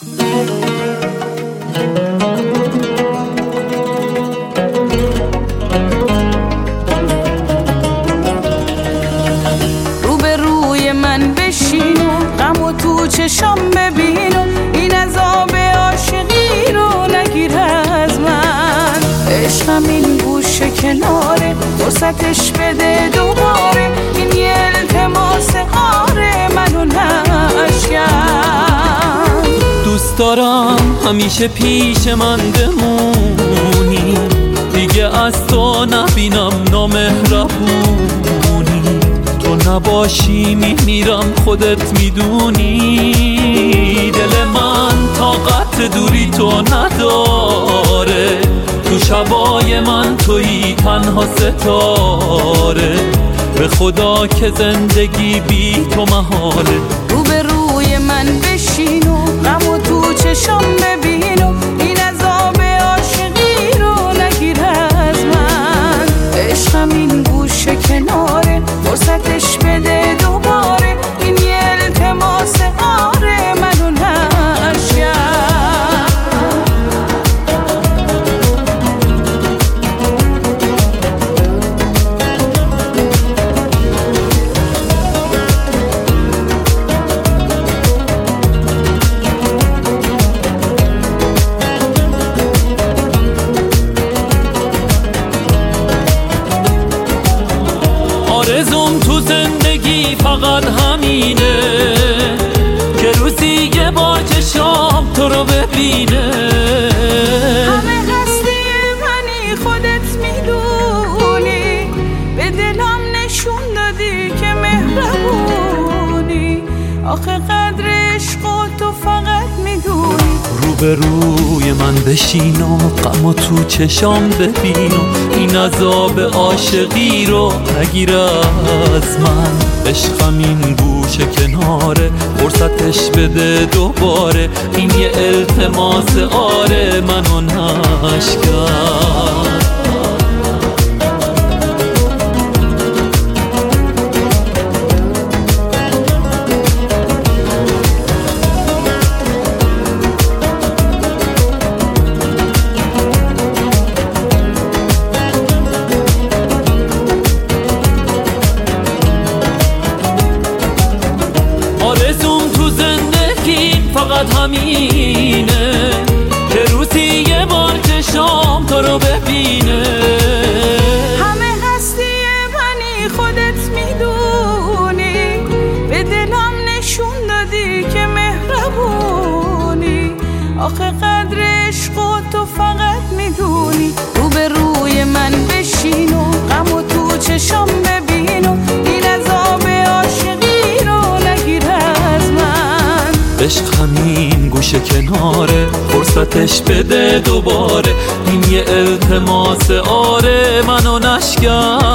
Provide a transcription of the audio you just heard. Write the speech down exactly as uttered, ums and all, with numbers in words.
روبروی من بشین و غم و تو چشام ببین و این عذاب عاشقی رو نگیر از من. عشقم این گوشه کناره، فرصتش بده دوباره، این یه التماس آره منو نشکن. دوست دارم همیشه پیش من بمونی، دیگه از تو نبینم نامهربونی. تو نباشی میمیرم خودت میدونی، دل من طاقت دوری تو نداره، تو شبای من تویی تنها ستاره، به خدا که زندگی بی تو محاله. روبروی من بشین و غم و تو چشام ببین و این عذاب عاشقی رو نگیر از من. عشقم این گوشه کناره، فرصتش بده دوباره، این یه التماس آره منو نشکن. آرزوم تو زندگی فقط همینه که روزی یه بار چشام تو رو ببینه. همه هستی منی خودت میدونی، به دلم نشون دادی که مهربونی، آخه قدر عشق و تو فقط میدونی. روبروی من بشین و غم و تو چشام ببین و این عذاب عاشقی رو نگیر از من. عشقم این گوشه کناره، فرصتش بده دوباره، این یه التماس آره منو نشکن. آرزوم تو زندگی فقط همینه که روزی یه بار چشام تو رو ببینه. همه هستی منی خودت میدونی، به دلم نشون دادی که مهربونی، آخه قدر عشق و تو فقط میدونی. روبروی من بشین و غم و تو چشام ببین و این عذاب عاشقی رو نگیر از من. عشق همین گوشه کناره، فرصتش بده دوباره، این یه التماس آره منو نشکن.